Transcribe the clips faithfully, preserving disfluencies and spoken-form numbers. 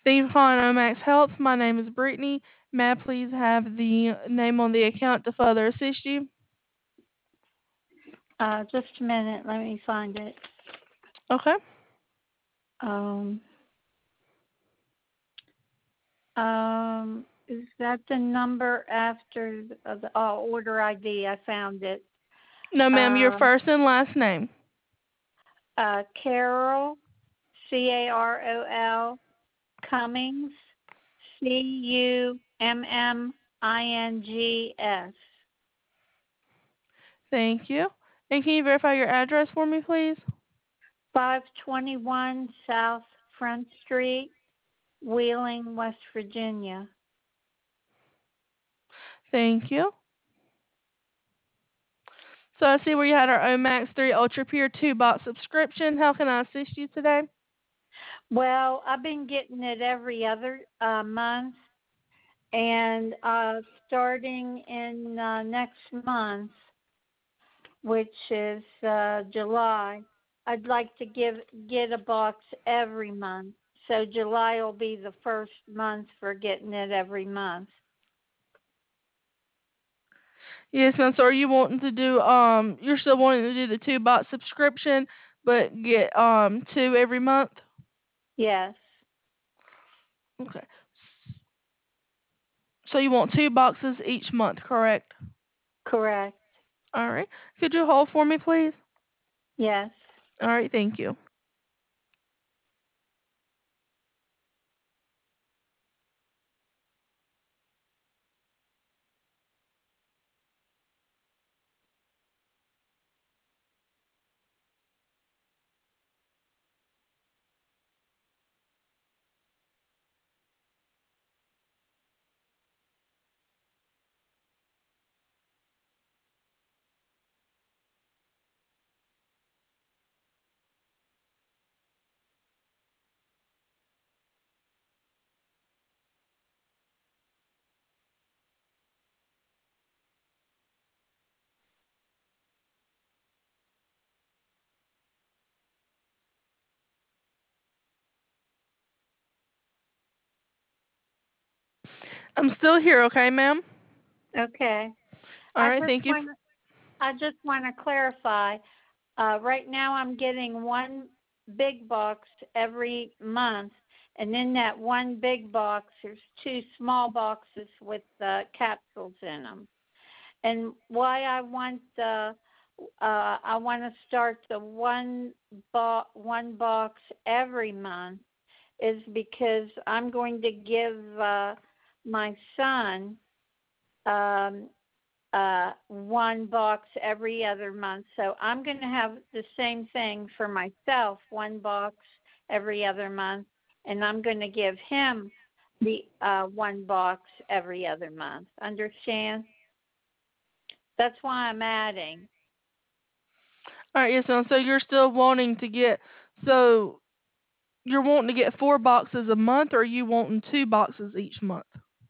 Thank you for calling Omax Health. My name is Brittany. May I please have the name on the account to further assist you? Uh, just a minute. Let me find it. Okay. Um, um, is that the number after the, uh, the uh, order I D? I found it. No, ma'am, your Uh, first and last name. uh, Carol, C A R O L, Cummings, C U M M I N G S. Thank you. And can you verify your address for me, please? five twenty-one South Front Street, Wheeling, West Virginia. Thank you. So I see where you had our Omax three Ultra Pure two box subscription. How can I assist you today? Well, I've been getting it every other uh, month, and uh, starting in uh, next month, which is uh, July, I'd like to give get a box every month. So July will be the first month for getting it every month. Yes, ma'am. So are you wanting to do um you're still wanting to do the two box subscription but get um two every month? Yes, Okay. So you want two boxes each month, correct? correct. All right. Could you hold for me, please? Yes. All right, thank you. I'm still here, okay, ma'am? Okay. All I right, just thank you. want I just want to clarify. Uh, right now, I'm getting one big box every month, and in that one big box, there's two small boxes with uh, capsules in them. And why I want the uh, I want to start the one bo- one box every month is because I'm going to give uh, my son um, uh, one box every other month. So I'm going to have the same thing for myself, one box every other month, and I'm going to give him the uh, one box every other month. Understand? That's why I'm adding. All right, yes, ma'am. So you're still wanting to get so you're wanting to get four boxes a month, or are you wanting two boxes each month?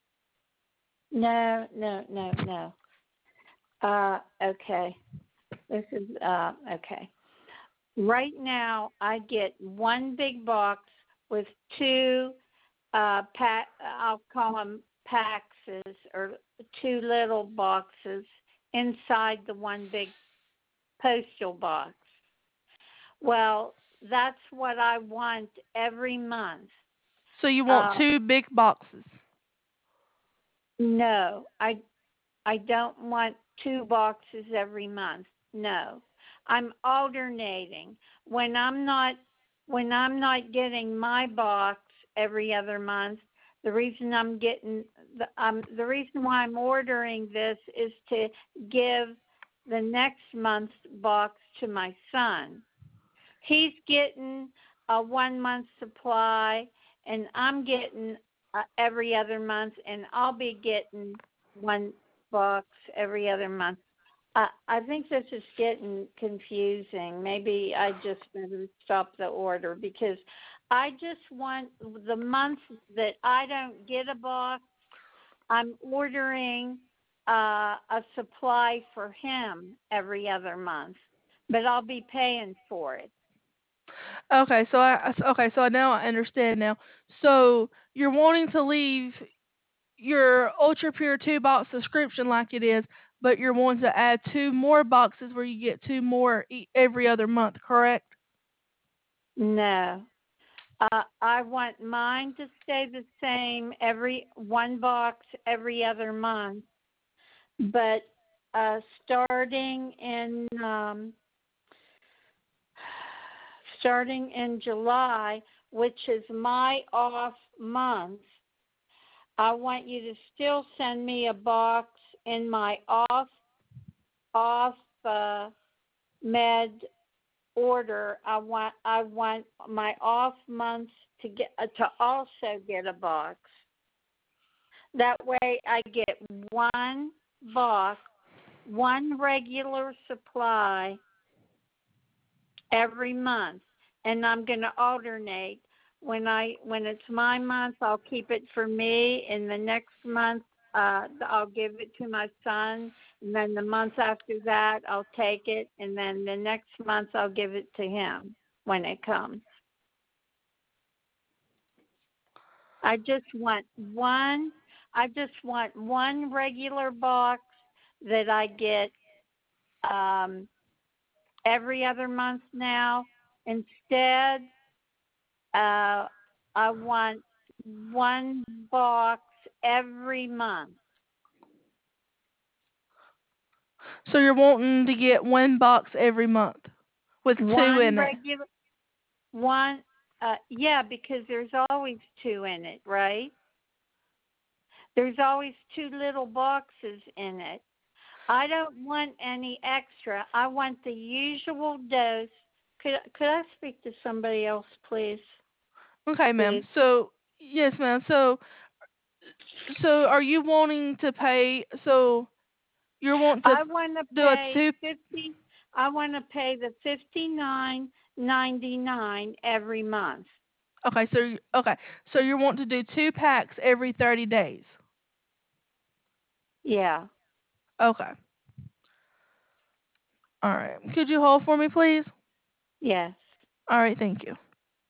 No, no, no, no. Uh, okay. This is uh, okay. Right now, I get one big box with two uh, pack. I'll call them paxes or two little boxes inside the one big postal box. Well, that's what I want every month. So you want Uh, two big boxes. no, I I don't want two boxes every month. No. I'm alternating. When I'm not when I'm not getting my box every other month, the reason I'm getting the um the reason why I'm ordering this is to give the next month's box to my son. He's getting a one month supply, and I'm getting uh, every other month, and I'll be getting one box every other month. I I think this is getting confusing. Maybe I just better stop the order because I just want the month that I don't get a box, I'm ordering uh, a supply for him every other month, but I'll be paying for it. Okay, so I s- okay, so now I understand now. So you're wanting to leave your Ultra Pure two box subscription like it is, but you're wanting to add two more boxes where you get two more e- every other month, correct? No. Uh, I want mine to stay the same every one box every other month, but uh, starting in um, starting in July, which is my off month, I want you to still send me a box in my off off uh, med order. I want I want my off months to get uh, to also get a box. That way, I get one box, one regular supply every month, and I'm going to alternate. When I when it's my month, I'll keep it for me, and the next month uh, I'll give it to my son, and then the month after that I'll take it, and then the next month I'll give it to him when it comes. I just want one. I just want one regular box that I get um, every other month now. Instead, uh, I want one box every month. So you're wanting to get one box every month with two One in it. regular, one, uh, yeah, because there's always two in it, right? There's always two little boxes in it. I don't want any extra. I want the usual dose. Could could I speak to somebody else, please? Okay, ma'am. Please. So yes, ma'am. So so are you wanting to pay? So you're wanting to I want to do a pay two. fifty. I want to pay the fifty nine ninety nine every month. Okay, so you- okay, so you're wanting to do two packs every thirty days. Yeah. Okay. All right. Could you hold for me, please? Yes. All right. Thank you.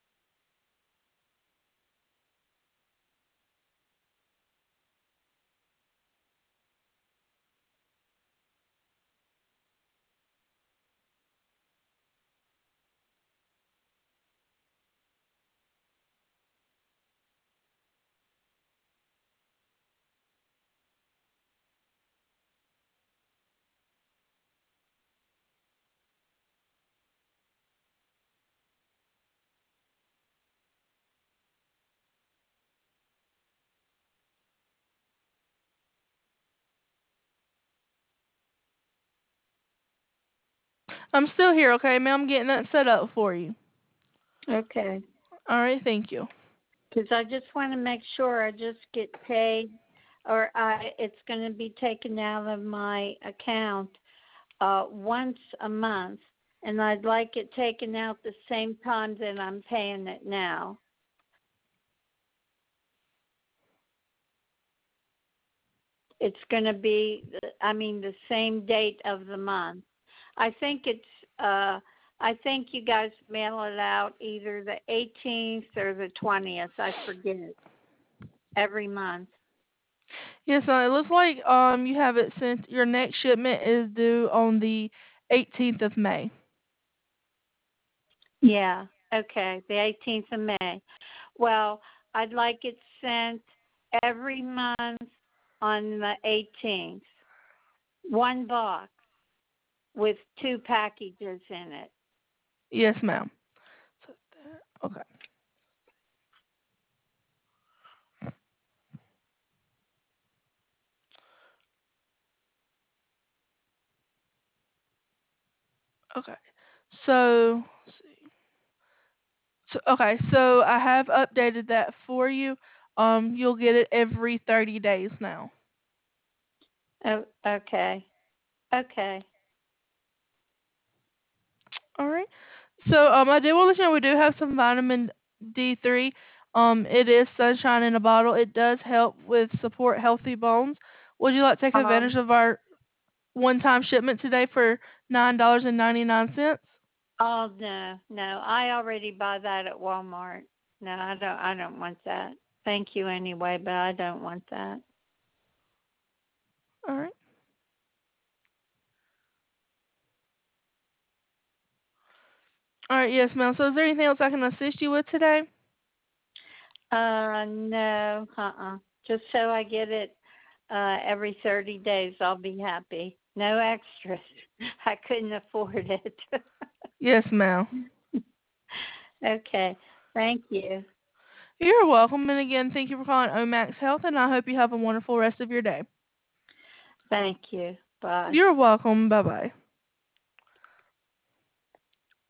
I'm still here. Okay, ma'am. I'm getting that set up for you. Okay. All right. Thank you. Because I just want to make sure I just get paid, or I it's going to be taken out of my account uh, once a month, and I'd like it taken out the same time that I'm paying it now. It's going to be, I mean, the same date of the month. I think it's, uh, I think you guys mail it out either the eighteenth or the twentieth. I forget every month. Yes, ma'am. It looks like um you have it sent. Your next shipment is due on the eighteenth of May. Yeah. Okay. The eighteenth of May. Well, I'd like it sent every month on the eighteenth. One box with two packages in it. Yes, ma'am. So that- Okay. Okay. So, let's see. So okay. So I have updated that for you. Um, you'll get it every thirty days now. Oh, okay. Okay. All right. So um, I do want to let you know we do have some vitamin D three. Um, it is sunshine in a bottle. It does help with support healthy bones. Would you like to take Um, advantage of our one-time shipment today for nine dollars and ninety-nine cents? Oh no, no. I already buy that at Walmart. No, I don't I don't want that. Thank you anyway, but I don't want that. All right. All right, yes, ma'am. So is there anything else I can assist you with today? Uh no, uh-uh. Just so I get it uh every thirty days, I'll be happy. No extras. I couldn't afford it. Yes, ma'am. Okay. Thank you. You're welcome. And again, thank you for calling Omax Health, and I hope you have a wonderful rest of your day. Thank you. Bye. You're welcome. Bye bye.